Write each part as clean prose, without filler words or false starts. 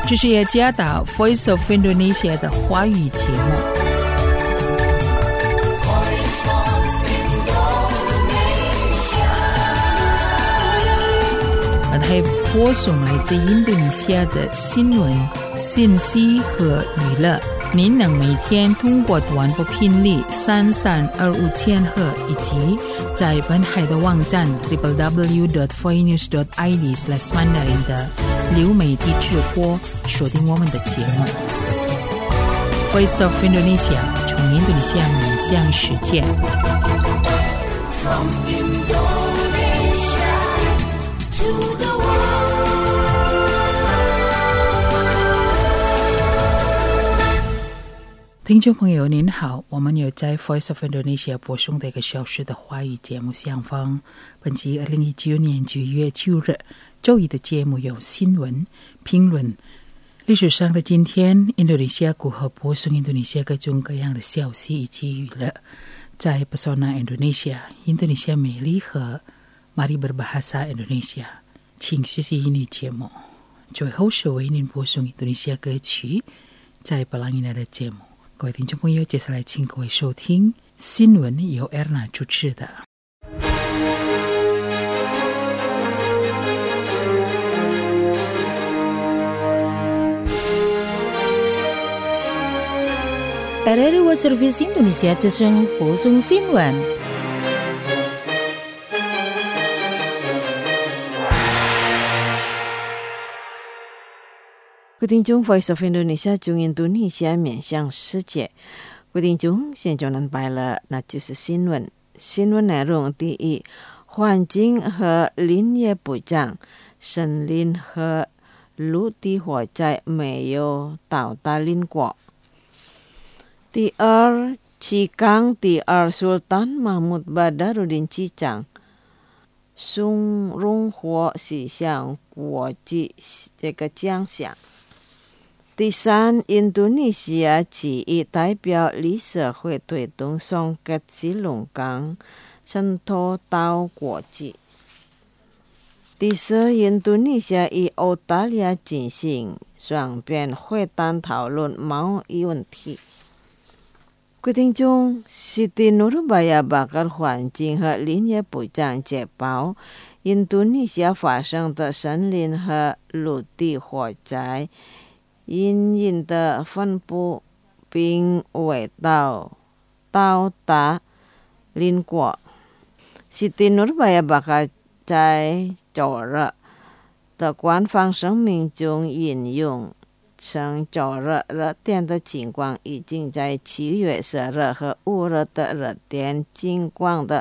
这是雅加达 Voice of Indonesia 的华语节目。还播送来自印度尼西亚的新闻、信息和娱乐。您能每天通过短波频率3325千赫以及在本海的网站 www.voinews.id/mandarin 的流媒体直播锁定我们的节目。Voice of Indonesia 从印度尼西亚面向世界。From Indonesia to the听众朋友您好，我们有在 Voice of Indonesia 播送的1个小时的华语节目相逢。本期2019年9月9日周一的节目有新闻、评论、历史上的今天、印度尼西亚如何播送印度尼西亚各种各样的消息以及娱乐。在 Pesona Indonesia 印度尼西亚美丽和 Mari Berbahasa Indonesia 请学习英语节目。最后是为您播送印度尼西亚歌曲在布朗伊纳的节目。各位听众朋友，接下来请各位收听新闻，由 Erna 主持的。 RRI World Service Indonesia Cenung播送新闻。各位听众 Voice of Indonesia 从印度尼西亚面向世界。各位听众，现在能拜了，那就是新闻。新闻内容第一，环境和林业部长森林和陆地火灾没有到达邻国。第二，七港第二 Sultan Mahmud Badarudin 机长送荣获西向国际这个奖项。第三，印度尼西亚记忆代表理社会推动双吉吉龙岗渗透到国际。第四，印度尼西亚与澳大利亚进行双边会谈讨论贸易问题。各位听众，西蒂努鲁巴亚巴格环境和林业部长捷报，印度尼西亚发生的森林和陆地火灾隐隐的分布并未到达邻国。西蒂努鲁巴亚巴格在周日的官方声明中引用称，周日热点的情况已经在7月10日和5日的热点情况的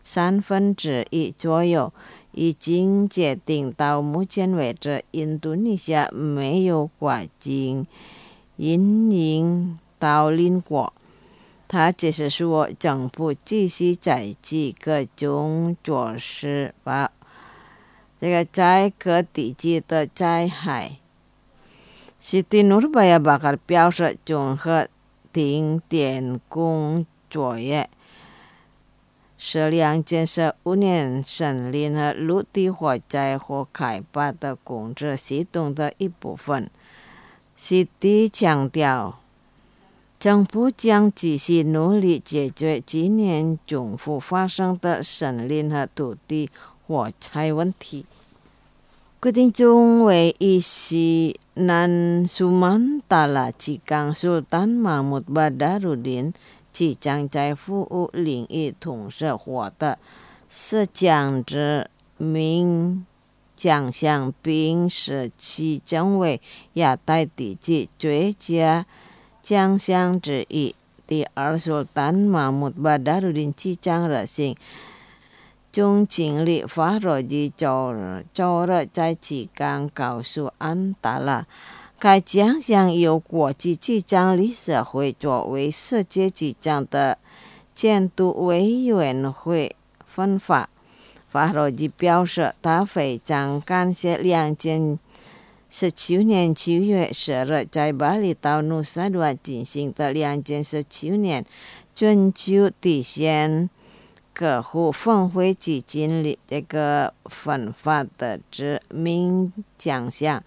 1/3左右，已经决定到目前为止，印度尼西亚没有跨境运营到邻国。他只是说，政府继续采取各种措施，把这个在各地区的灾害。西蒂努鲁巴亚巴格表示，综合停电工作业是2015年森林和陆地火灾后开发的控制系统的一部分。西蒂强调，政府将继续努力解决今年中复发生的森林和土地火灾问题。决定中为伊西南苏曼达拉机港 Sultan Mahmud Badarudin 即将在服务领域同时获得是奖之名奖项，并使其成为亚太地区最佳奖项之一。第二 Sultan Mahmud Badarudin 机长热线总经理法罗吉周日在机港告诉安达拉，该奖项由国际机长理事会作为世界机长的监督委员会分发。法罗吉表示，他非常感谢2019年7月10日在巴厘岛努萨杜瓦进行的2017年全球地线客户峰会基金里这个分发的知名奖项，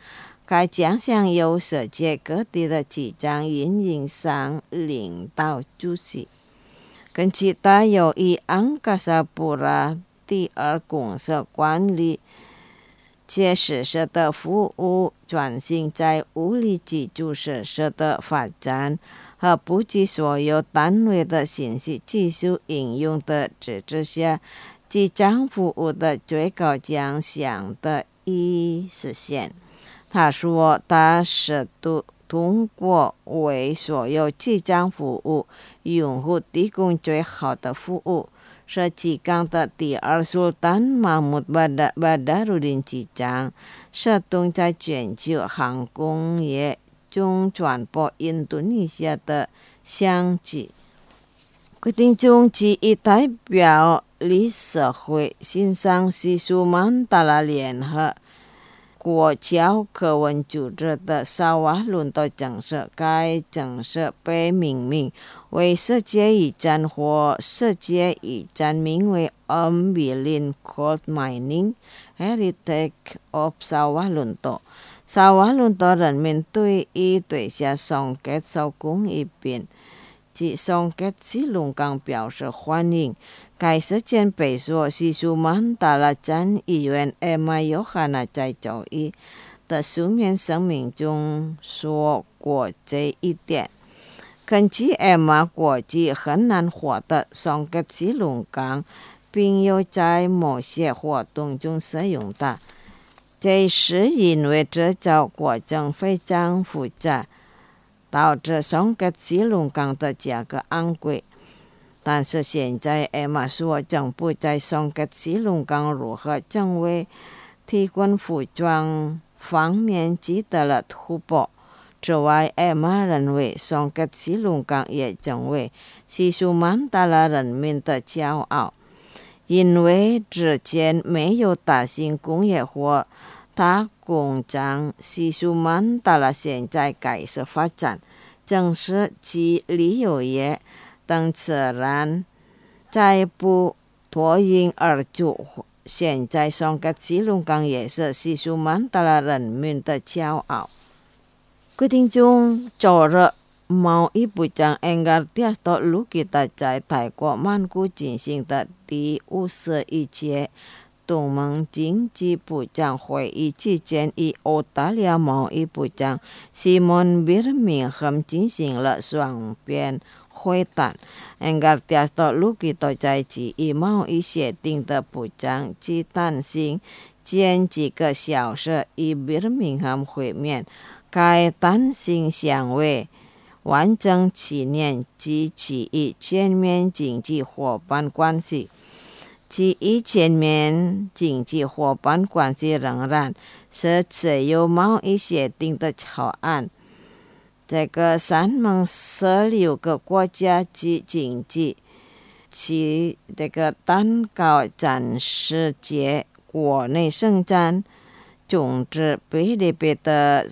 该奖项由世界各地的几张运营商领导主席。跟其他由以安加萨布拉第二公社管理且实施的服务转型在物理基础设施的发展和普及所有单位的信息技术应用的支持下，即将服务的最高奖项的实现。他说，他是通过为所有即将服务用户提供最好的服务，是即将的第二Sultan Mahmud Badarudin即将是东在全球航空业中传播印度尼西亚的相机。决定中其一代表理社会欣赏西苏曼达拉联合国教科文组织的萨瓦伦多奖是该奖是被命名为世界遗产或世界遗产，名为 Umbilical Coal Mining Heritage of 萨瓦伦多。萨瓦伦多人民对于对下送给手工艺品及送给吉隆港表示欢迎。该事件被说西苏曼达拉参议员艾玛约翰娜在周一的书面声明中说过这一点。根据艾玛，国际很难获得送给吉隆港，并有在某些活动中使用的。这是因为制造过程非常复杂，导致送给吉隆港的价格昂贵。但是现在艾玛说，政府在送给吉隆港如何成为提供服装方面取得了突破。此外，艾玛认为送给吉隆港也成为西苏曼达拉人民的骄傲，因为之前没有大型工业或大工厂，西苏曼达拉现在开始发展，正是其旅游业等自然再不脱颖而出。现在送给吉隆港也是西苏曼达拉人民的骄傲。决定中，昨日贸易部长恩加蒂亚斯托卢吉达在泰国曼谷进行的第51届东盟经济部长会议期间，与澳大利亚贸易部长西蒙比尔明汉进行了双边会谈。恩加蒂亚斯托卢吉达在基于贸易协定的部长及谈行前几个小时与比尔明汉会面。该谈行相为完整7年及其与全面经济伙伴关系。其与全面经济伙伴关系仍然是自由贸易协定的草案。这个3盟16个国家及经济其这个蛋糕暂时节国内生产总值比例的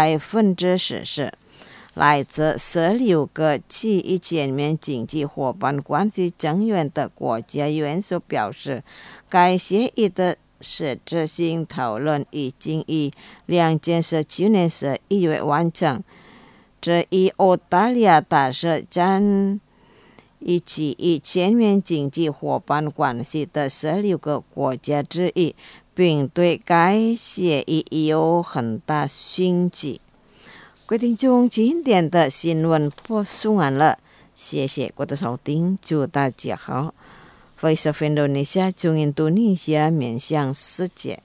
40%，来自16个其与全面经济伙伴关系成员的国家元首表示，该协议的实质性讨论已经于2019年11月完成。这与澳大利亚大使占以及与全面经济伙伴关系的16个国家之一，并对该协议有很大兴趣。决定中今天的新闻播送完了，谢谢各位的收听，祝大家好。Voice of Indonesia 从印度尼西亚面向世界。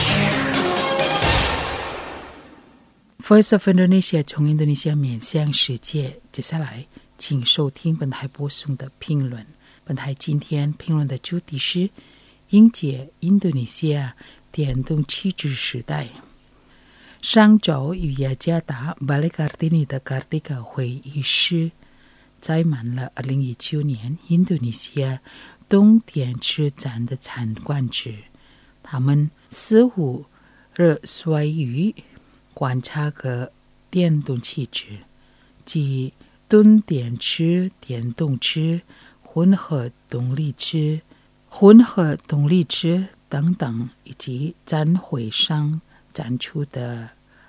Voice of Indonesia 从印度尼西亚面向世界。接下来，请收听本台播送的评论。本台今天评论的主题是迎接印度尼西亚电动汽车时代。上周与雅加达巴里卡蒂尼的卡蒂卡会议室载满了2019年印度尼西亚动电池站的参观者，他们似乎热衷于观察个电动汽车及动电池、电动车、混合动力车等等，以及展会上展出的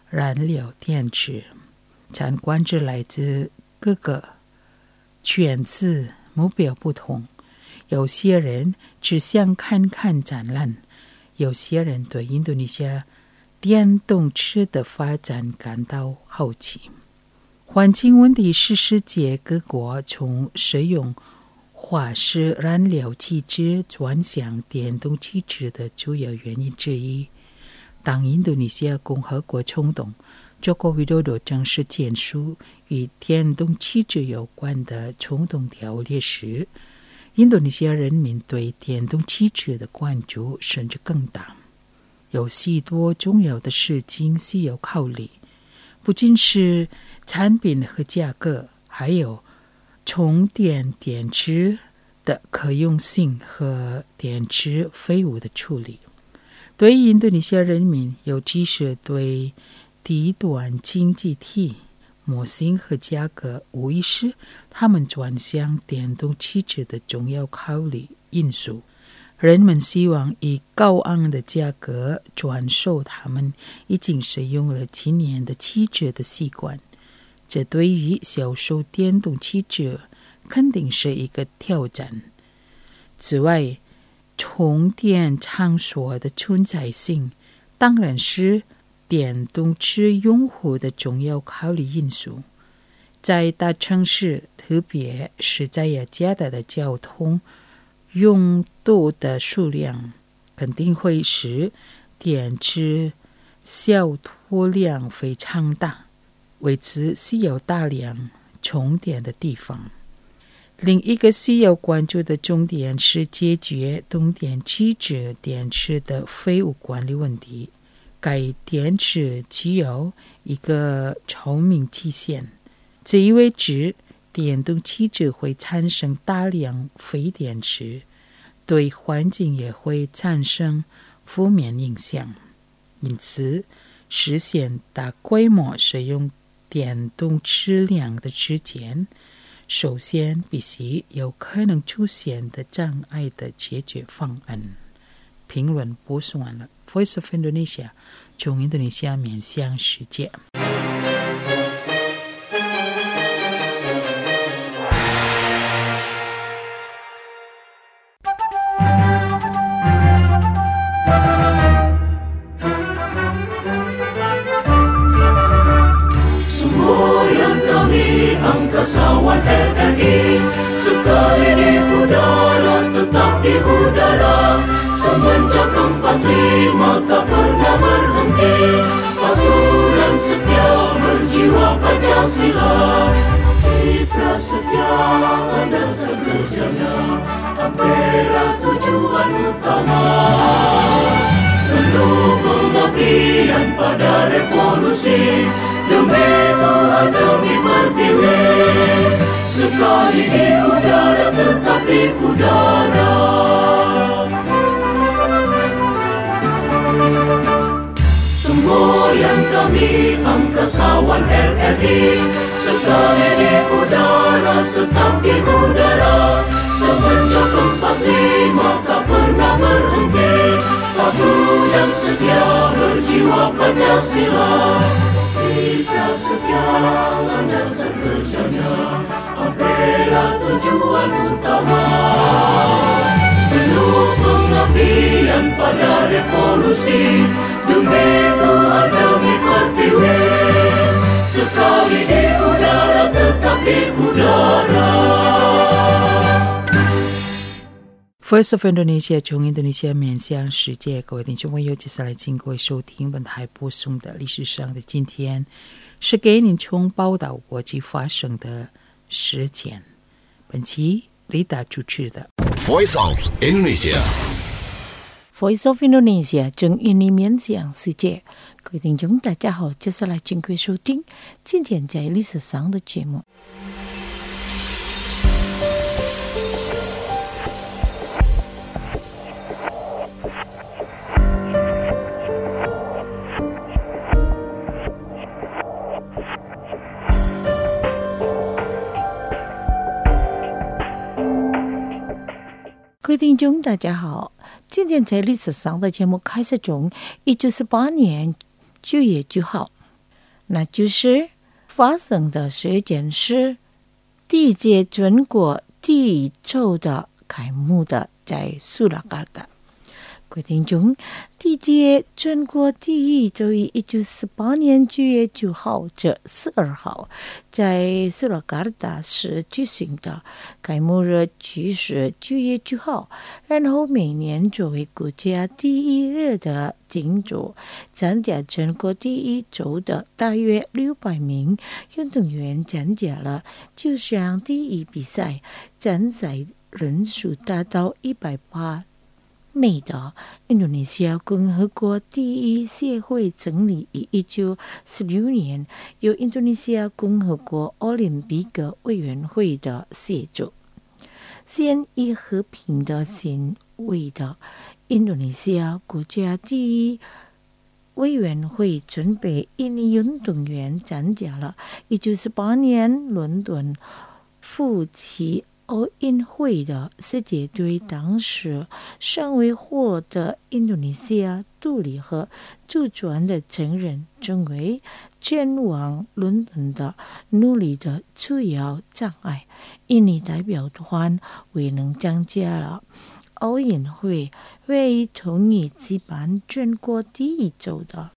燃料电池。参观者来自各个圈子，目标不同。有些人只想看看展览，有些人对印度尼西亚电动车的发展感到好奇。环境问题是世界各国从使用化石燃料气质转向电动气质的主要原因之一。当印度尼西亚共和国总统Joko Widodo 正式签署与电动气质有关的总统条例时，印度尼西亚人民对电动气质的关注甚至更大。有许多重要的事情需要考虑，不仅是产品和价格，还有充电电池的可用性和电池废物的处理。对印度尼西亚人民，尤其是对低端经济体模型和价格，无疑是他们转向电动汽车的重要考虑因素。人们希望以高昂的价格转售他们已经使用了几年的汽车的习惯，这对于销售电动汽车肯定是一个挑战。此外，充电场所的存在性当然是电动车用户的重要考虑因素。在大城市，特别是在雅加达的交通拥堵的数量肯定会使电池消脱量非常大，为此需要大量充电的地方。另一个需要关注的重点是解决动电气质电池的废物管理问题。该电池具有一个寿命期限，这意味着电动汽车会产生大量废电池，对环境也会产生负面影响。因此，实现大规模使用电动车辆的之前，首先必须有可能出现的障碍的解决方案。评论播送完了。Voice of Indonesia 从印度尼西亚面向世界。 Semua yang kami angkasawan RRI sekali di udara tetap di udara. Semenjak 45 tak pernah berhenti, patuh dan setia berjiwa Pancasila. Kiprah setia landasan kerjanya, Ampera tujuan utama. Penuh pengabdian pada revolusi, demi Tuhan demi pertiwi. Sekali di udara tetap di udara. Semboyan kami angkasawan RRI sekali di udara tetap di udara. Semenjak 45 tak pernah berhenti, patuh dan setia berjiwa Pancasila. Kita setia landasan kerjanya, Ampera tujuan utama. Penuh pengabdian pada revolusi, demi Tuhan demi pertiwi. Sekali di udara tetap di udara. Voice of Indonesia 从印度尼西亚面向世界，各位听众朋友，接下来请各位收听本台播送的历史上的今天，是给您从报道国际发生的事件。本期李达主持的 Voice of Indonesia。 Voice of Indonesia 正印尼面向世界，各位听众大家好，接下来请各位收听今天在历史上的节目。各位听众大家好，今天在历史上的节目开始从1948年9月9号那就是发生的时间是第一届全国第一周的开幕的在苏拉加达。各位听众，第一届全国第一周于1948年9月9号至12号在苏拉加达市举行的，开幕日期是9月9号，然后每年作为国家第一日的庆祝，参加全国第一周的大约600名运动员参加了就像第一比赛，参赛人数达到180名的印度尼西亚共和国第一协会成立于1946年，由印度尼西亚共和国奥林匹克委员会的协助。现已和平的行为的印度尼西亚国家第一委员会准备印尼运动员参加了1948年伦敦夫妻奥运会的世界队，当时尚未获得印度尼西亚独立和主权的承认，成为前往伦敦的努力的主要障碍。印尼代表团未能参加了奥运会，会议同意举办全国第一周的。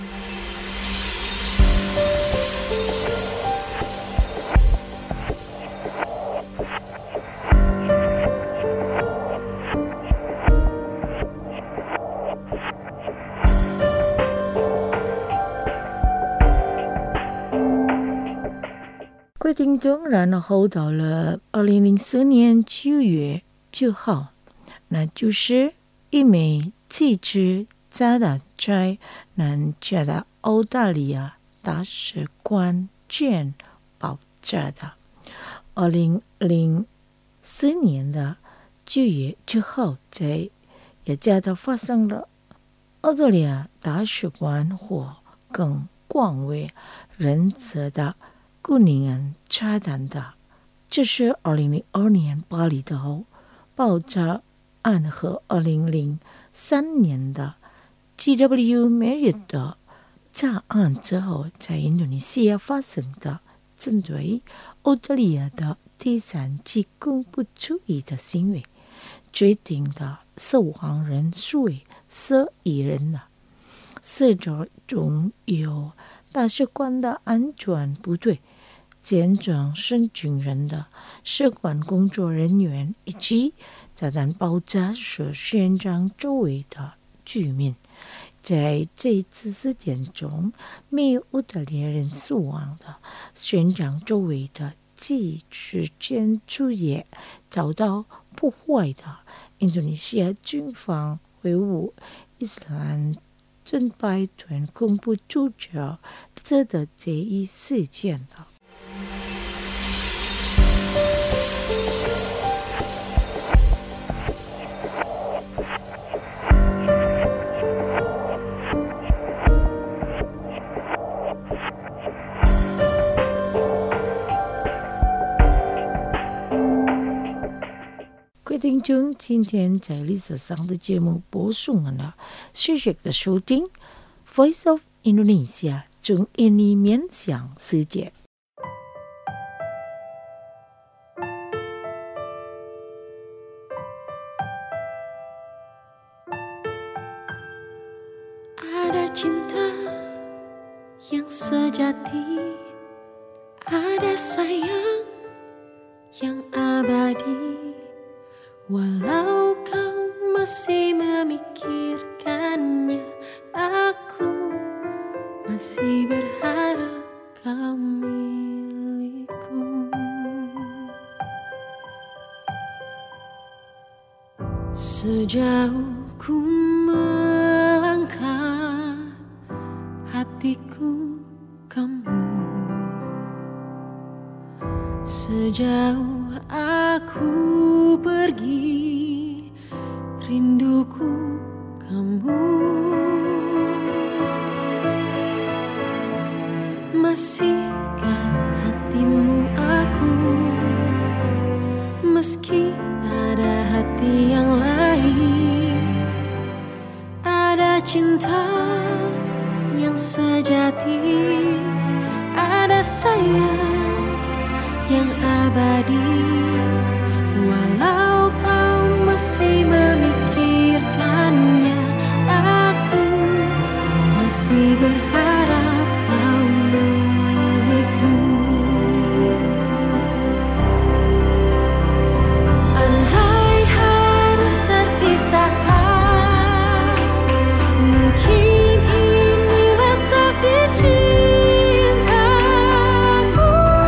各位听众，然后到了2004年9月9号，那就是一枚汽车炸弹在南加的澳大利亚大使馆前爆炸的。2004年的9月9号，在雅加达发生了澳大利亚大使馆或更广为人知的古宁安炸弹的。这是2002年巴厘岛爆炸案和2003年的 GW Marriott 的炸案之后，在印度尼西亚发生的针对澳大利亚的第三级恐怖主义的行为，决定的死亡人数为11人了。死者中有大使馆的安全部队、健壮生军人的使馆工作人员，以及炸弹爆炸时现场周围的居民。在这一次事件中，没有澳大利亚人死亡的现场周围的几十建筑也遭到破坏的。印度尼西亚军方维护伊斯兰正派团恐怖组织这的这一事件的。各位听众，今天在历史上的节目播送完了，谢谢的收听。Voice of Indonesia 从印尼面向世界。 Ada cinta yang sejati, ada sayang yang abadi.Walau kau masih memikirkannya, aku masih berharap kau milikku. Sejauh ku melangkah, hatiku kamu. Sejauh aku pergi, rinduku kamu. Masihkah hatimu aku, meski ada hati yang lain? Ada cinta yang sejati sayang yang abadi, walau kau masih memikirkannya, aku masih berharap kau milikku. Andai harus terpisahkan, mungkin inilah takdir cintaku.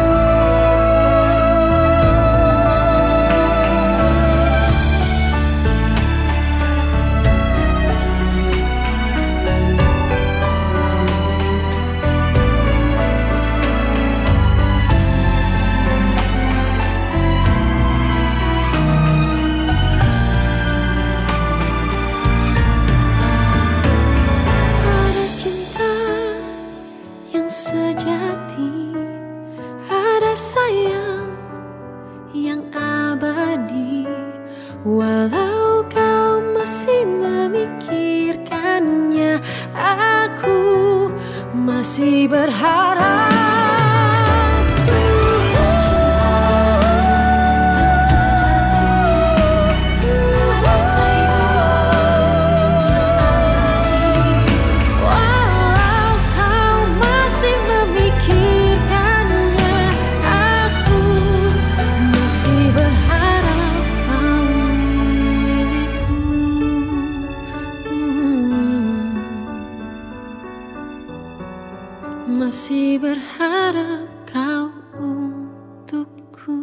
Ada cinta yang sejati, ada sayang yang abadi, walau kau masih memikirkannya, aku masih berharap. Yang sejati, ada sayang yang abadi, walau kau masih memikirkannya, aku masih berharap kau milikku. Masih berharap kau untukku.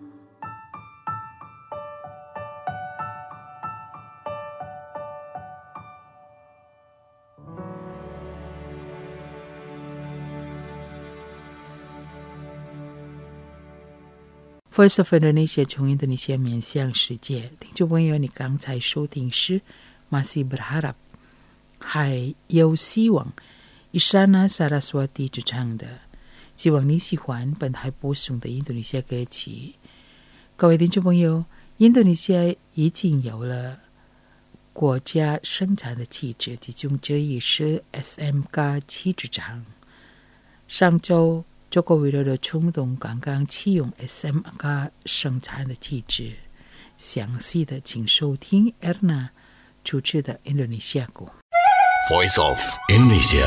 Voice of Indonesia 从印度尼西亚面向世界，听众朋友，你刚才收听是 Masih Berharap 还有希望 Isyana Saraswati 主唱的，希望你喜欢本台播送的印度尼西亚歌曲。各位听众朋友，印度尼西亚已经有了国家生产的汽车，其中这一是 SMK 汽车厂。上周Joko Widodo 冲动刚刚启用 SMK 生产的汽车，详细的请收听 Erna 主持的印度尼西亚歌。 Voice of Indonesia.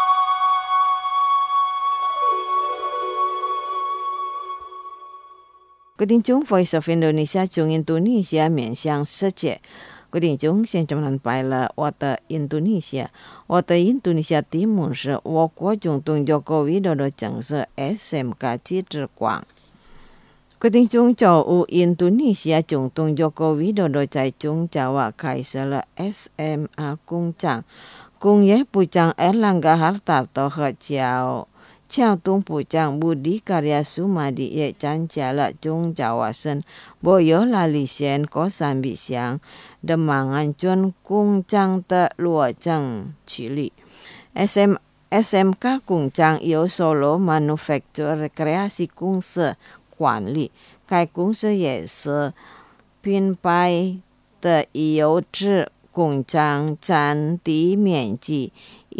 Quý thính chúng Voice of Indonesia 从印度尼西亚面向世界。quý thính chúng现在们拜了我的印度尼西亚，我的印度尼西亚题目是我国总统Joko Widodo正式 SMK 汽车馆。quý thính chúng cho Indonesia 总统Joko Widodo 在中Jawa 开设了 SMA 工厂，工业部长 Erlangga Hartarto 和交通部长 Budi Karya Sumadi 也参加了中Jawa省 Boyolali 县Kosambi 乡的马鞍镇工厂的落成典礼。SMK 工厂由 Solo Manufacture Rekreasi 公司管理，该公司也是品牌的油脂工厂，占地面积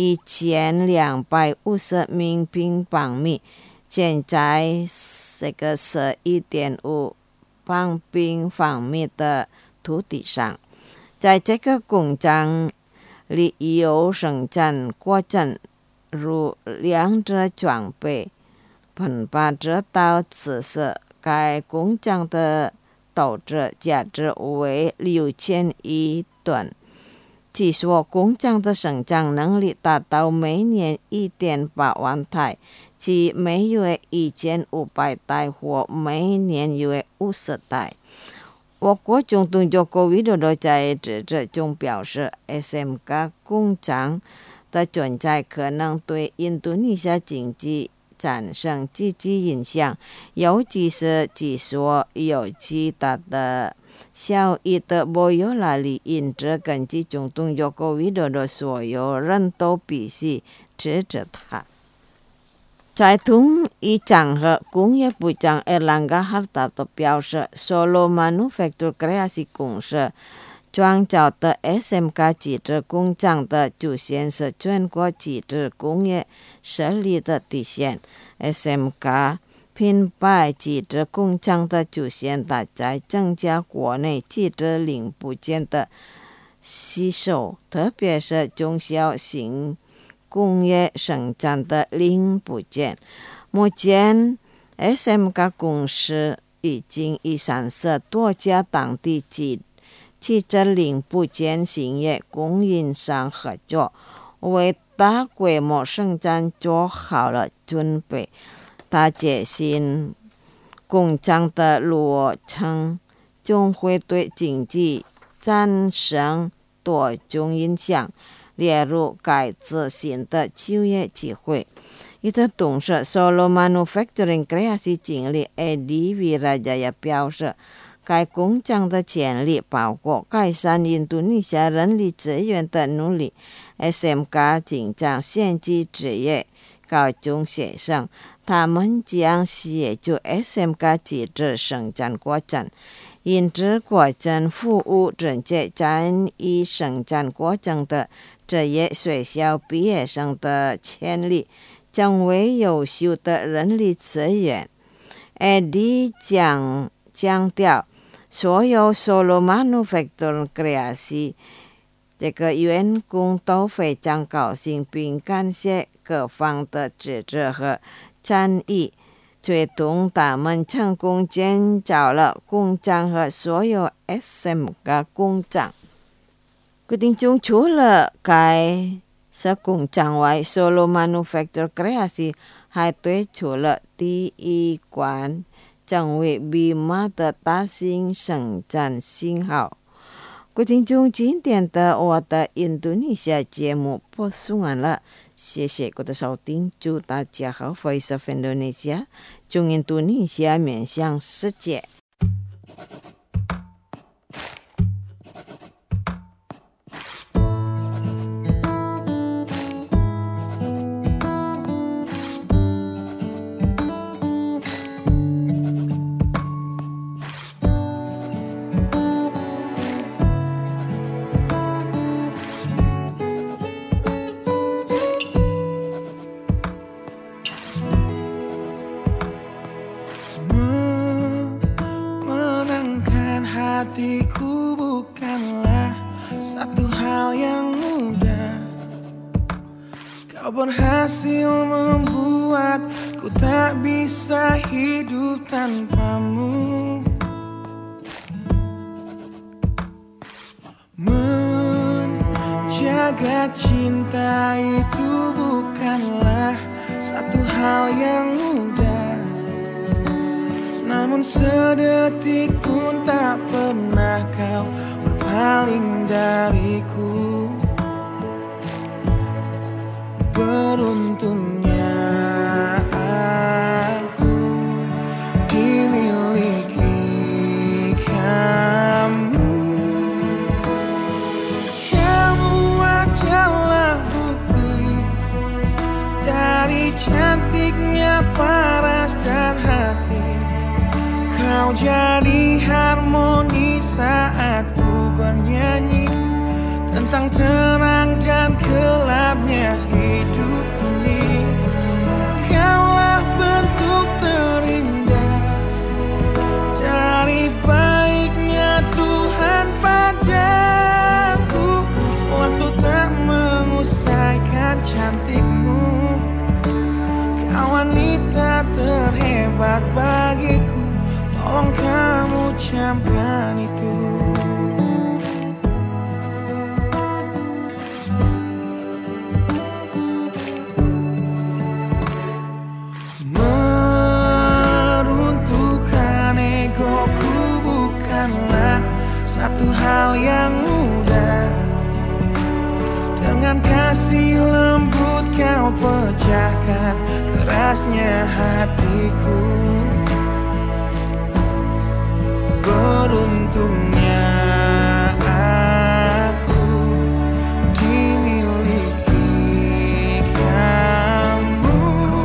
1250名平方米，建在这个11.5平方米的土地上。在这个工厂里有生产过程如两者装备、喷发者到此时，该工厂的豆子价值为6000吨。据说工厂的生产能力达到每年1.8万台，即每月1500台或每年约50台。我国总统Joko Widodo 在致辞中表示 ，SMK 工厂的存在可能对印度尼西亚经济产生积极影响，尤其是据说有极大的效益的Boyolali，因此根据总统Joko Widodo，所有人都必须支持他。在同一场合，工业部长 Erlangga Hartarto 表示 ，Solo Manufacture Kreasi 公司创造的 SMK 汽车工厂的出现是全国汽车工业实力的体现。 SMK拼败记者工厂的主线，大在增加国内记者零部件的吸收，特别是中小型工业生产的零部件。目前 SMK 公司已经与30多家当地汽车零部件行业供应商合作，为大规模生产做好了准备。他解释工厂的落成将会对经济产生多种影响，例如改制新的就业机会。与此同时 Solo Manufacturing Kreasi 经理 Edi Wirajaya 表示，该工厂的潜力包括改善印度尼西亚人力资源的努力。SMK 经常限制职业高中学生，他们将协助 SMK 记者生产过程，因此过程服务正在参与生产过程的职业学校毕业生的潜力将为优秀的人力资源。Edi 强调，所有 Solo Manufacturing Kreasi 这个员工都非常高兴，并感谢各方的支持和参与，最终他们成功建造了工厂和所有 SMK 工厂。决定中除了该工厂外 Solo Manufacturing Kreasi 还推出了第一款成为Bima的大型生产信号。各位听众，今天的我的印度尼西亚节目播送完了，谢谢各位的收听，祝大家好 Voice of Indonesia 中印度尼西亚面向世界。 Hatiku bukanlah satu hal yang mudah. Kau berhasil membuatku tak bisa hidup tanpamu. Menjaga cinta itu bukanlah satu hal yang mudah. Namun sedetik pun tak pernah kau berpaling dariku. Beruntungnya aku dimiliki kamu. Kamu adalah bukti dari cantiknya paras dan hati. Kau jadi harmoni saat ku bernyanyi tentang terang dan gelapnya hidup ini. Kaulah bentuk terindah dari baiknya Tuhan padaku. Waktu tak mengusaikan cantikmu, kau wanita terhebat bagiku. Tolong kamu camkan itu. Meruntuhkan egoku bukanlah satu hal yang mudah. Dengan kasih lembut kau pecahkan kerasnya hatiku. Beruntungnya aku dimiliki kamu.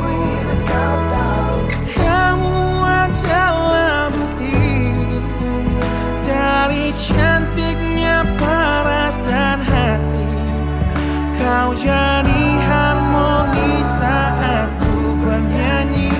Kamu adalah bukti dari cantiknya paras dan hati. Kau jadi harmoni saat ku bernyanyi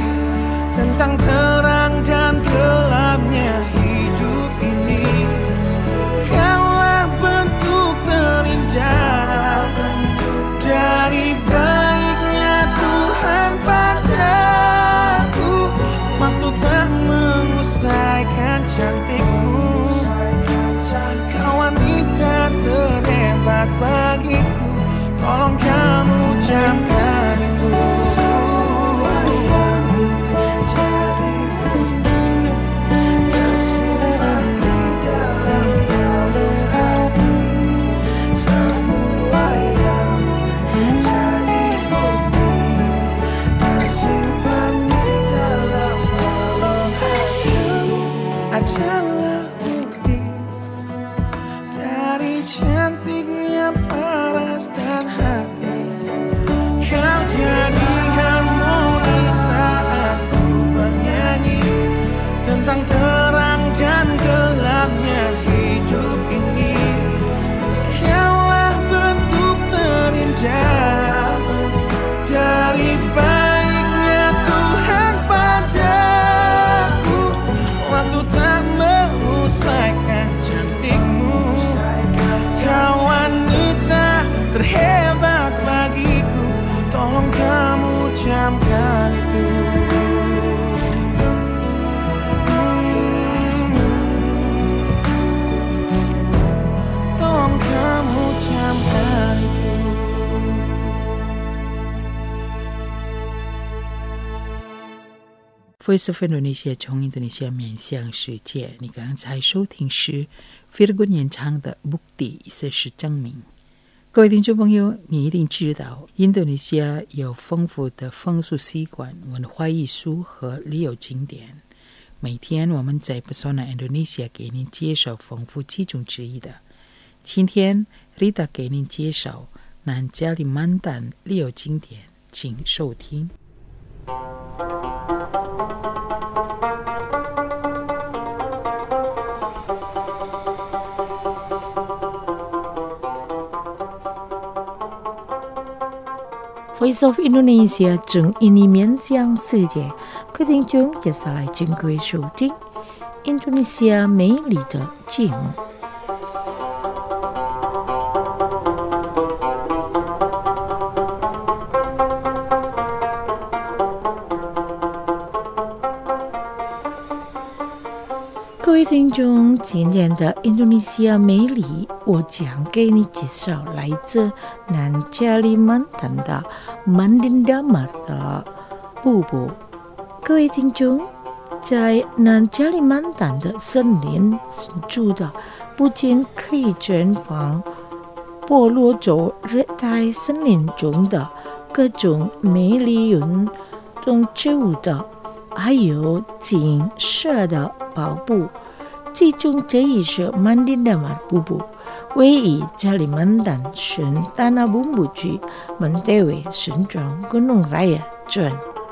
Voice of Indonesia 从印度尼西亚面向世界。你刚才收听是 Virgun 演唱的 Bukti， 意思是证明。各位听众朋友，你一定知道，印度尼西亚有丰富的风俗习惯、文化艺术和旅游景点。每天我们在 Pesona Indonesia 给您介绍丰富其中之一的。今天 Rita 给您介绍南加里曼丹旅游景点，请收听。 Voice of Indonesia 从印尼面向世界，各位听众接下来请各位收听印度尼西亚美丽的节目。各位听众，今天的印度尼西亚美丽，我将给你介绍来自南加里曼丹的曼丁达马的瀑布。各位听众，在南加里曼丹的森林住的，不仅可以前往婆罗洲热带森林中的各种美丽运动植物的，还有景色的瀑布。其中这一是曼丁达马瀑布，位于加里曼丹省Tanah Bumbu区Mentawai省长Gunung Raya镇。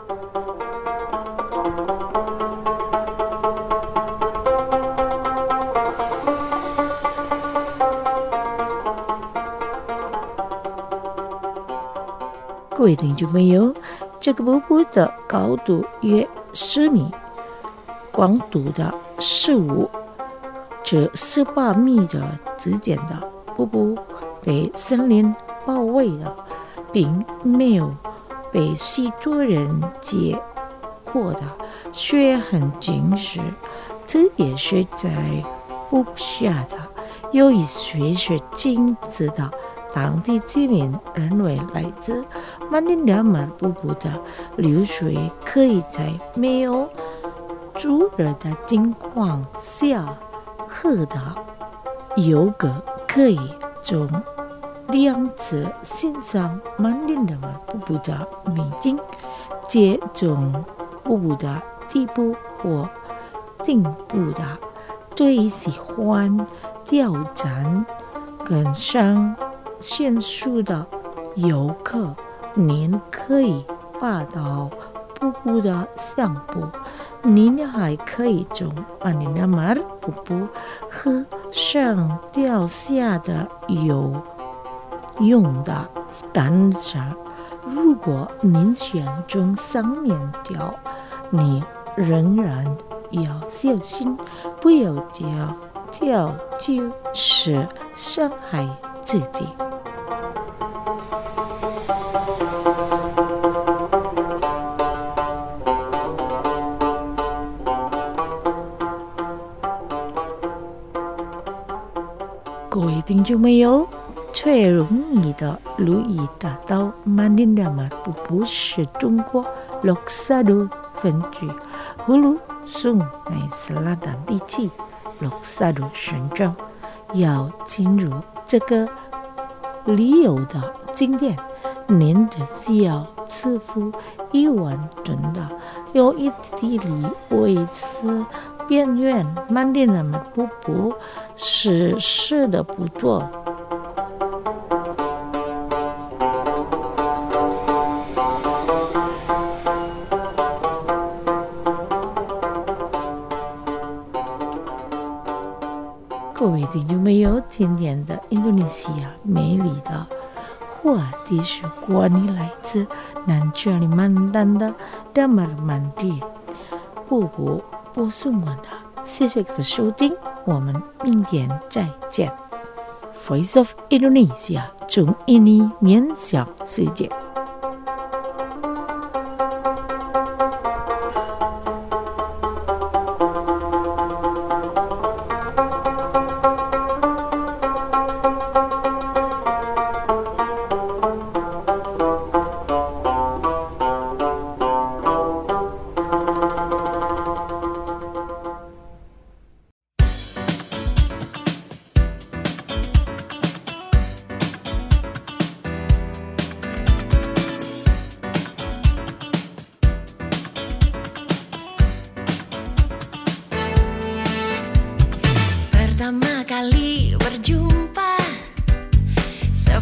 各位听众朋友，这个瀑布的高度约10米，广度的15至18米的之间的瀑布被森林包围了，并没有被许多人接过的血痕景时，特别是在瀑布下的有一些是静止的当地居民认为来自曼丁达马瀑布的流水可以在没有阻热的情况下喝的，游客可以从2次欣赏曼丁达马瀑布的美景，这种瀑布的底部或顶部的。对于喜欢挑战跟上线速的游客，您可以爬到瀑布的上部。您还可以从曼丁达马瀑布和上掉下的游泳的，但是如果您想从上面掉，你仍然要小心，不要掉就是伤害自己。各位听众朋友，最容易的路易达到曼丁达马瀑布是通过洛萨多分区Hulu Sungai Selatan地区洛萨多省长。要进入这个旅游的景点，您只需要支付1万盾的，有一地理位置边缘曼丁达马瀑布是的不多。各位听众朋友，今天的印度尼西亚美丽的话题是关于来自南加里曼丹的达玛曼蒂瀑布播送完了，谢谢各位收听，我们明天再见。Voice of Indonesia 从印尼面向世界。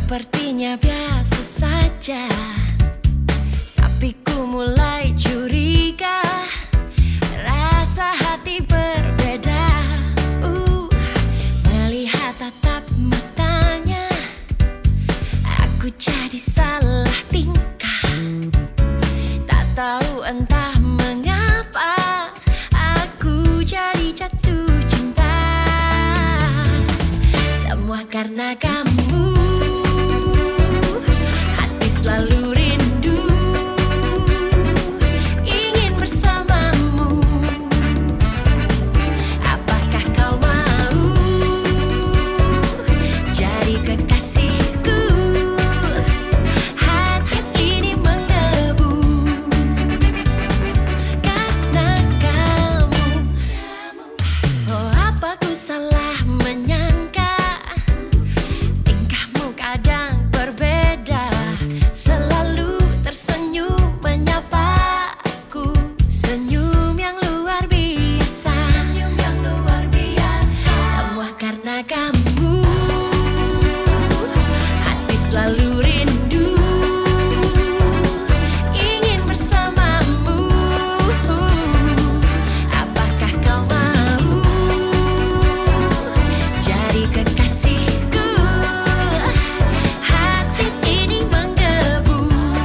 Sepertinya biasa saja, tapi ku mulai curiga. Rasa hati berbeda. Melihat tatap matanya, aku jadi salah tingkah. Tak tahu entah mengapa aku jadi jatuh cinta. Semua karena kamu. Hati selalu rindu, ingin bersamamu. Apakah kau mau jadi kekasihku? Hati ini menggebu karena kamu. Oh, apa ku salah menyangka tingkahmu kadang berbeda, selalu tersenyum menyapaku, senyum yang luar biasa, semua karena kamu. Hati selalu rindu, ingin bersamamu. Apakah kau mau jadi kekasihku? Hati ini menggebu.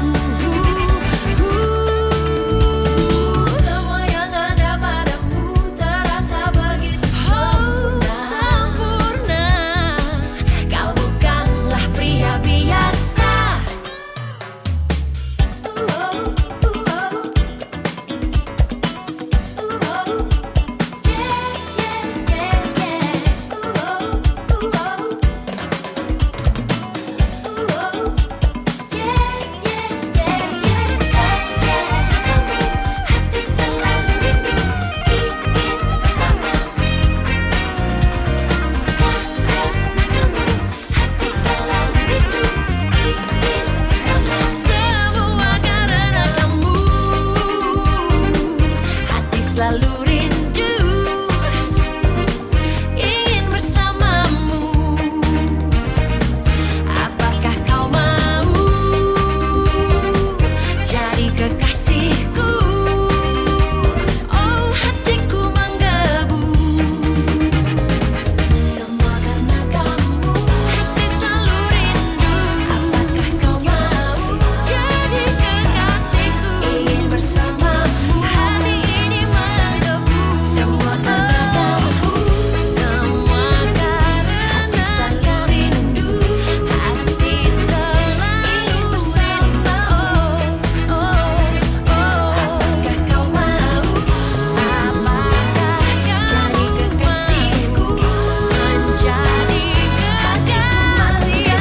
Semua yang ada padamu terasa begitu sempurna. Kau bukanlah pria biasa. Hati selalu rindu, ingin bersama. Hati selalu rindu, ingin bersama. Semua karena kamu. Hati selalu rindu, ingin bersamamu. Apakah kau mau jadi kekasihku? Oh, hatiku menggebu. Semua karena kamu. Hati selalu rindu. Apakah kau mau jadi kekasihku? Ingin bersamamu. Hati ini menggebu. Semua karena kamu. Semua karena selalu rindu. Hati selalu bersama. Apakah kau mau? Apakah jadi kekasihku? Menjadi kekasihku.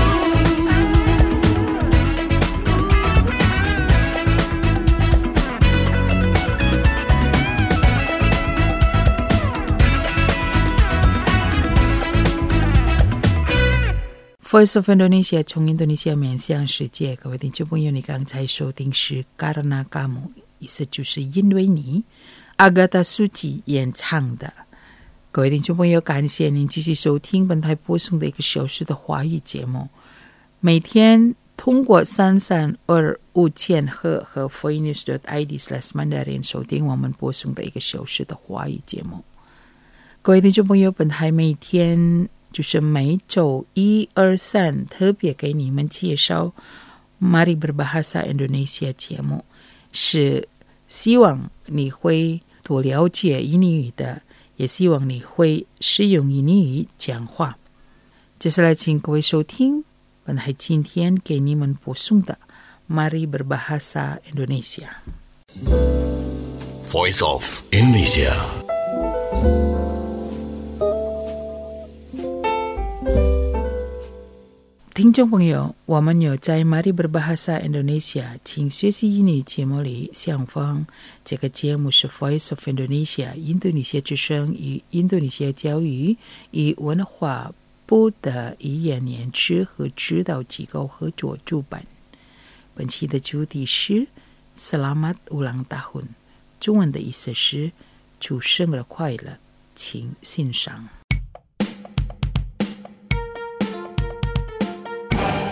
Voice of Indonesia 从印度尼西亚面向世界，各位听众朋友，你刚才收听是 Karena Kamu， 意思就是因为你 ，Agatha Suci 演唱的。各位听众朋友，感谢您继续收听本台播送的1个小时的华语节目。每天通过3325000赫和 foreigners.id/mandarin 收听我们播送的1个小时的华语节目。各位听众朋友，本台每天就是每周1、2、3特别给你们介绍 Mari Berbahasa Indonesia 节目，是希望你会多了解印尼语的，也希望你会使用印尼语讲话。接下来请各位收听本台今天给你们播送的 Mari Berbahasa Indonesia Voice of Indonesia。 听众朋友，我们有在 Mari Berbahasa Indonesia 请学习印尼节目里相逢。这个节目是 Voice of Indonesia 印度尼西亚之声与印度尼西亚教育与文化部的语言研制和指导机构合作主办。本期的主题是 Selamat Ulang Tahun， 中文的意思是祝生日快乐，请欣赏。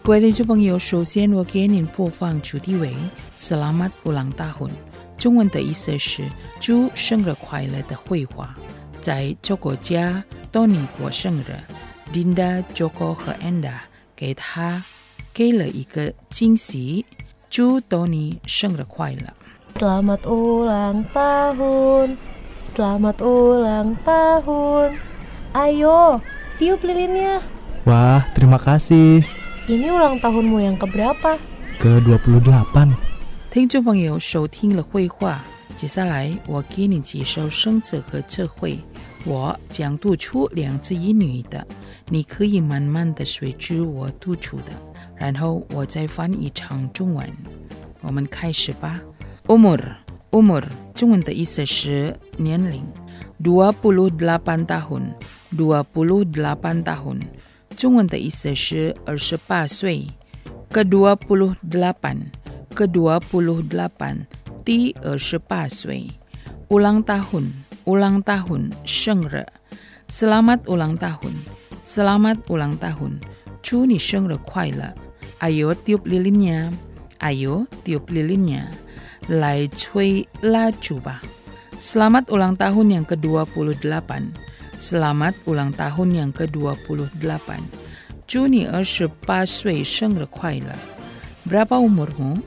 各位听众朋友，首先我给您播放主题为 Selamat Ulang Tahun， 中文的意思是祝生日快乐的绘画。在这个家 Tony 过生日， Dinda、Joko 和 Enda 给他给了一个惊喜，祝 Tony 生日快乐。 Selamat ulang tahun, selamat ulang tahun. Ayo, tiup lilinnya. Wah, terima kasih. Ini ulang tahunmu yang keberapa? Ke-28. 听众朋友收听了绘画，接下来我给你介绍生字和词汇。我将读出两字一女的，你可以慢慢的随着我读出的，然后我再翻译成中文。我们开始吧。Umur 中文的意思是年龄。28 tahun 中文的意思是28岁。ke-28 第28岁。ulang tahun 生日。Selamat ulang tahun 祝你生日快乐。Ayo tiup lilinnya 来吹蜡烛吧。Selamat ulang tahun yang ke-28 Selamat ulang tahun yang ke-28 祝你28岁生日快乐。Berapa umurmu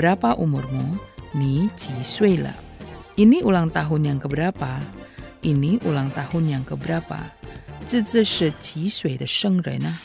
你几岁了。Ini ulang tahun yang keberapa Ini ulang tahun yang keberapa 这字是几岁的生日呢？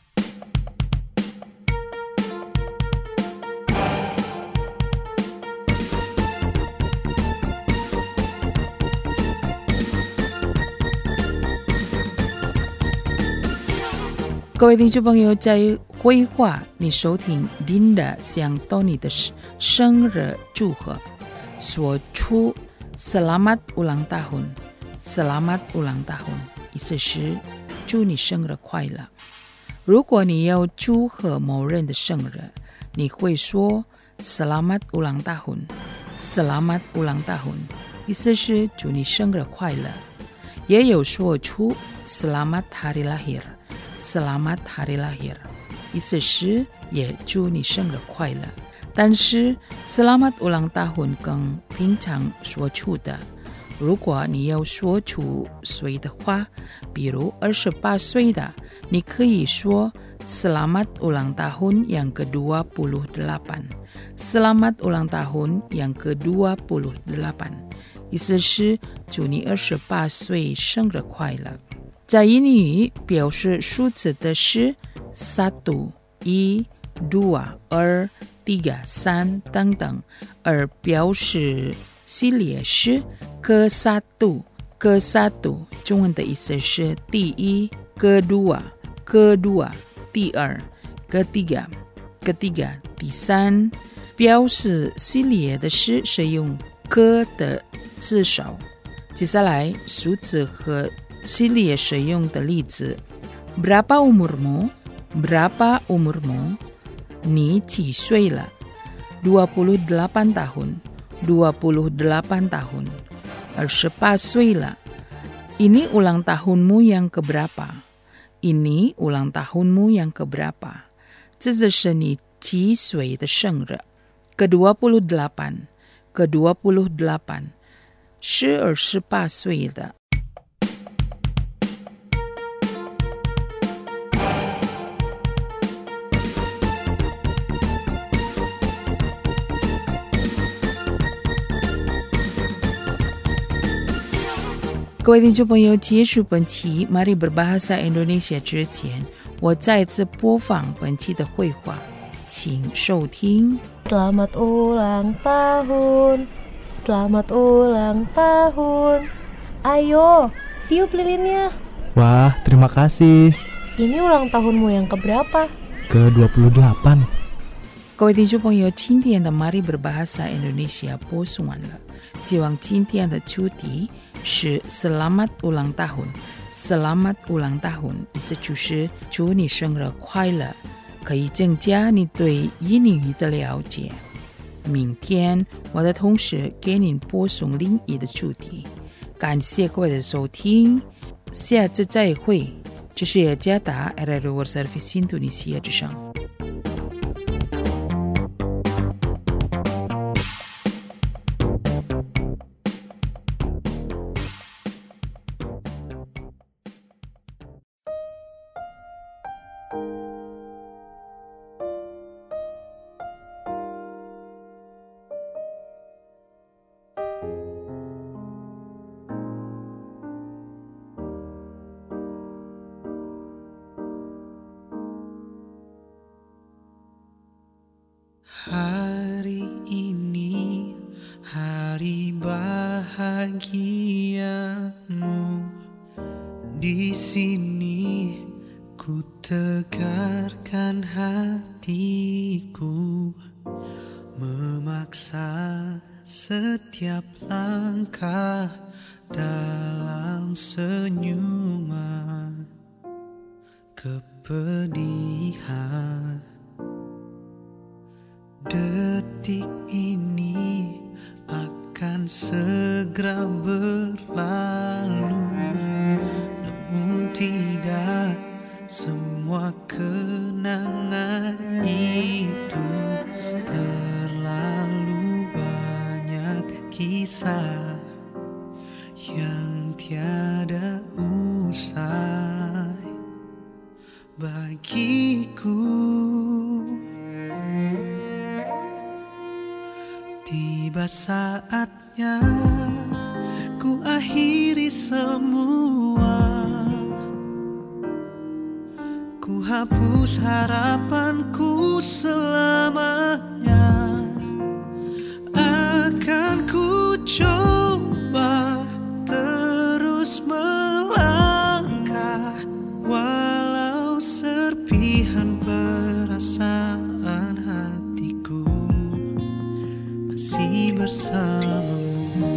各位听众朋友，在绘画你收听 Dinda 向 Tony 的生日祝贺，说出 Selamat ulang tahun Selamat ulang tahun 意思是祝你生日快乐。如果你要祝贺某人的生日，你会说 Selamat ulang tahun Selamat ulang tahun 意思是祝你生日快乐。也有说出 Selamat hari lahir Selamat hari lahir 意思是也祝你生日快乐。但是 Selamat ulang tahun 更平常说出的。如果你要说出岁的话，比如28岁的，你可以说 Selamat ulang tahun yang ke-28 Selamat ulang tahun yang ke-28 意思是祝你28岁生日快乐。在英语表示数字的是 1, 1, 2, 2, 3 等等，而表示系列是 ke-1 中文的意思是第一 kedua 第二 ketiga 第三。表示系列的是使用 ke 的字首。接下来数字和系列使用的例子。 Berapa umurmu 你几岁了。 28 tahun 28 岁了。 Ini ulang tahunmu yang keberapa Ini ulang tahunmu yang keberapa 这就是你几岁的生日。 ke-28 是28岁的。各位听众朋友，结束本期 Mari Berbahasa Indonesia 之前，我再次播放本期的绘画，请收听。 Selamat ulang tahun, selamat ulang tahun. Ayo, tiup lilinnya. Wah, terima kasih. Ini ulang tahunmu yang keberapa? Ke-28. 各位听众朋友，今天的 Mari Berbahasa Indonesia 播送完了，希望今天的主题是 Selamat ulang tahun Selamat ulang tahun 意思就是祝你生日快乐，可以增加你对印尼语的了解。明天我的同事给您播送另一的主题，感谢各位的收听，下次再会。这是雅加达 RRI World Service Indonesia 之声。 Hari ini hari bahagiamu. Di sini ku tegarkan hatiku, memaksa setiap langkah dalam senyuman kepedihan. Detik ini akan segera berlalu, namun tidak semua kenangan itu. Terlalu banyak kisah yang tiada usai bagiku. Tiba saatnya ku akhiri semua, ku hapus harapanku selamanya. Akan ku coba terus melangkah, walau serpihan perasaan hatiku masih bersamamu.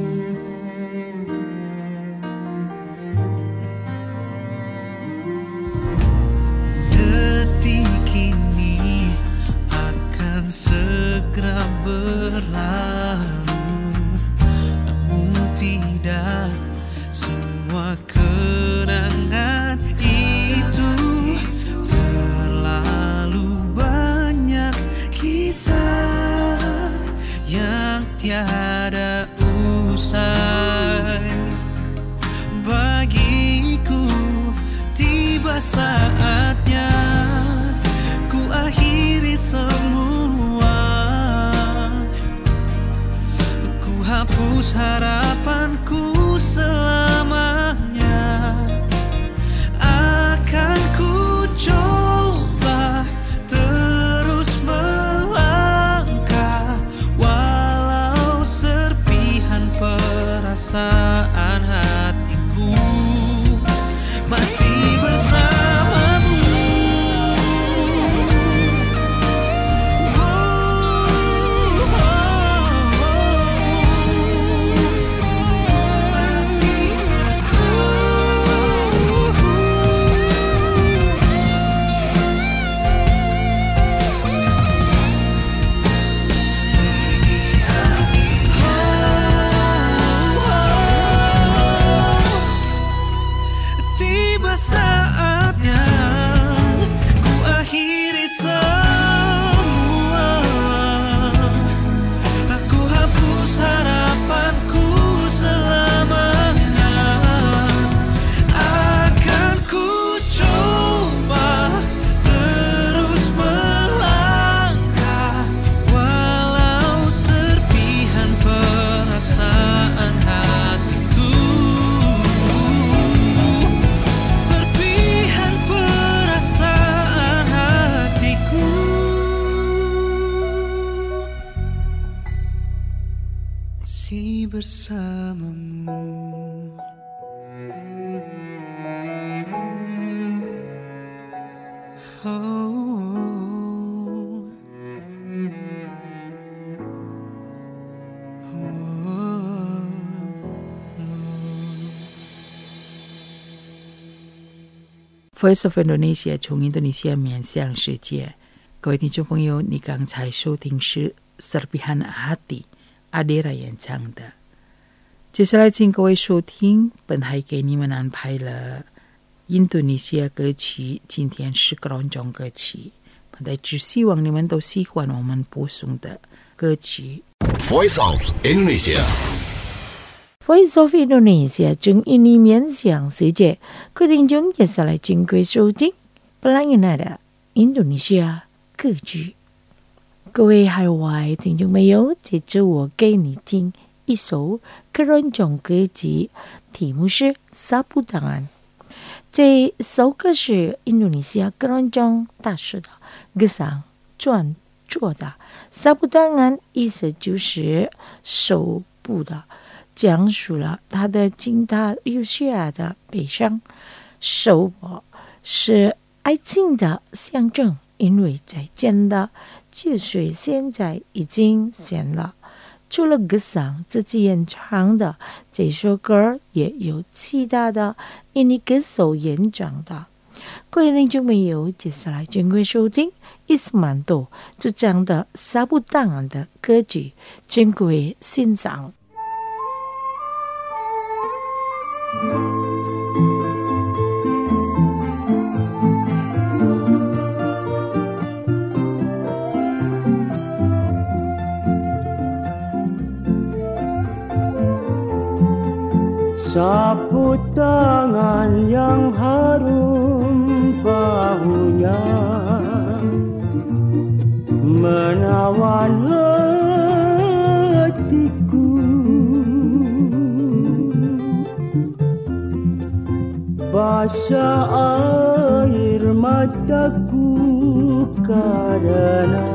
Detik ini akan segera berlalu, namun tidak semua kenangan itu. Terlalu banyak kisah yang tiada usai bagiku. Tiba saatnya ku akhiri semua, ku hapus harapanku selamanya. Akan ku coba terus melangkah, walau serpihan perasaan hatiku masih bersamamu. Tiba saatnya ku akhiri semua, aku hapus harapanku selamanya. Akan ku coba terus melangkah, walau serpihan perasaan hatiku. Serpihan perasaan hatiku masih bersamamu. Voice of Indonesia 从印度尼西亚面向世界，各位听众朋友，你刚才收听是 Serpihan Hati Adira 演唱的。接下来请各位收听本台给你们安排了印度尼西亚歌曲，今天是各种歌曲，本台只希望你们都喜欢我们播送的歌曲。 Voice of Indonesia. Voice of Indonesia 正印尼面向世界，各位听众接下来请各位收听本来印的印度尼西亚歌曲。各位海外听众朋友，这周我给你听一首各种歌曲，题目是《Sapu Tangan》。这首歌是印度尼西亚各种大师的歌唱传做的。撒布旦案意思就是手部的，讲述了他的惊他留下的悲伤。手是爱情的象征，因为再见的就是现在已经现了。除了歌唱自己演唱的这首歌，也有其他的印尼歌手演唱的。各位听众朋友，接下来请各位收听Ismanto主唱的撒布旦案的歌曲，请各位欣赏。 Sapu tangan yang harum bahunya menawan hatiku, basah air mataku karena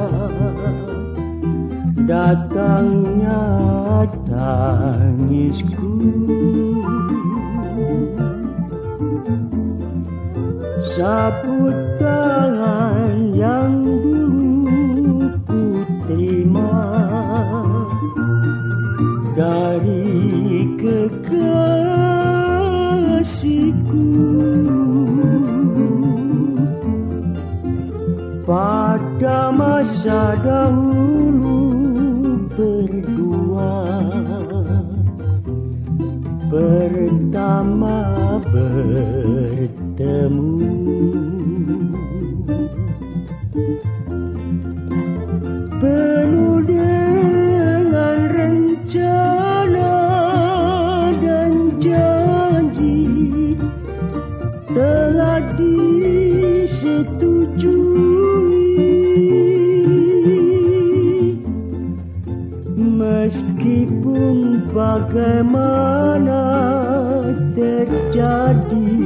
datangnya tangisku. Sapu tangan yang dulu ku terima dari kekasihku, pada masa dahulu berdua pertama bertemu. Penuh dengan rencana dan janji telah disetujui, meskipun bagaimana terjadi,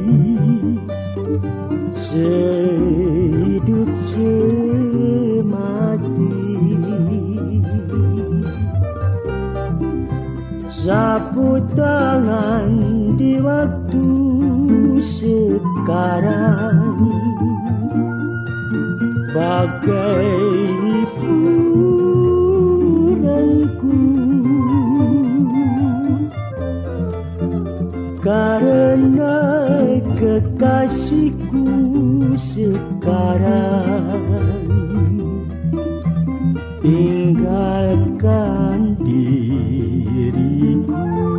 sehidup semati. Sapu tangan di waktu sekarang bagai hiburanku, karena kekasihku sekarang tinggalkan diriku.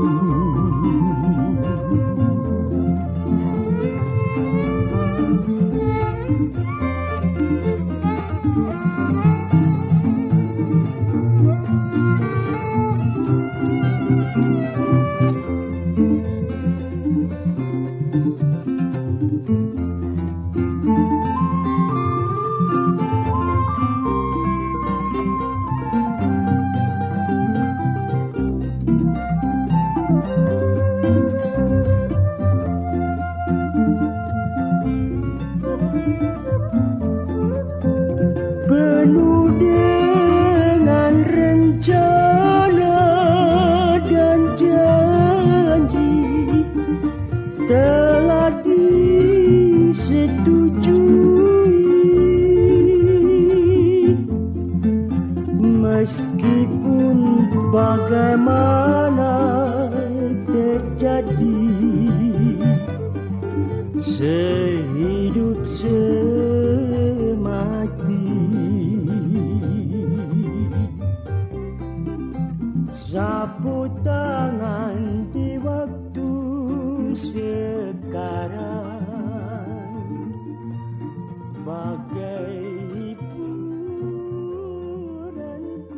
Penuh dengan rencana dan janji telah disetujui, meskipun bagaimana terjadi, sehidup semati. Sapu tangan di waktu sekarang bagai hiburanku.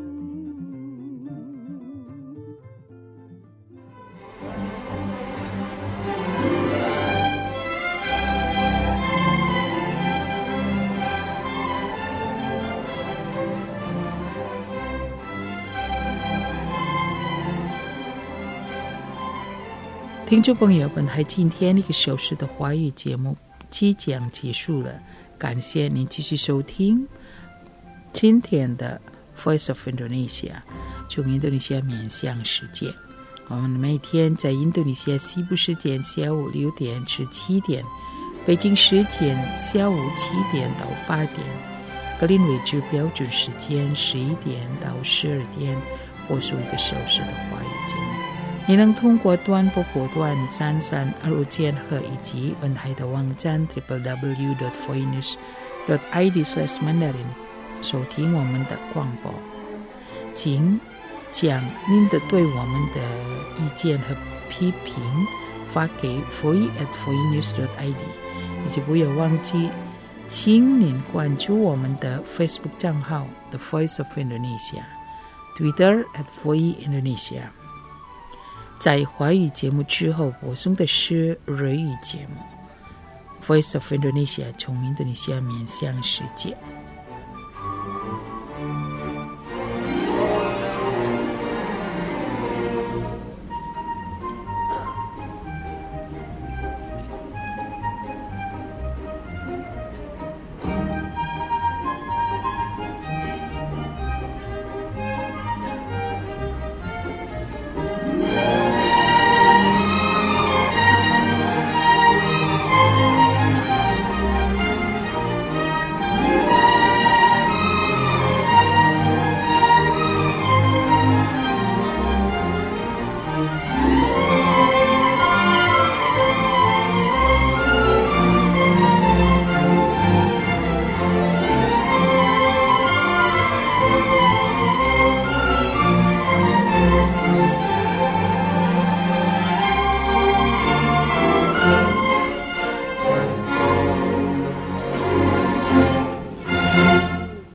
听众朋友们，今天1个小时的华语节目即将结束了，感谢您继续收听今天的 Voice of Indonesia 从印度尼西亚面向世界，我们每天在印度尼西亚西部时间下午6点至7点，北京时间下午7点到8点，格林威治标准时间11点到12点，播出1个小时的华语节目。你能通过短波波段3325以及本台的网站 www.voinews.id/mandarin 收听我们的广播。请将您的对我们的意见和批评发给 voi@voinews.id， 以及不要忘记请您关注我们的 Facebook 账号 The Voice of Indonesia， Twitter @voindonesia。 在华语节目之后播送的是日语节目 Voice of Indonesia 从印度尼西亚面向世界。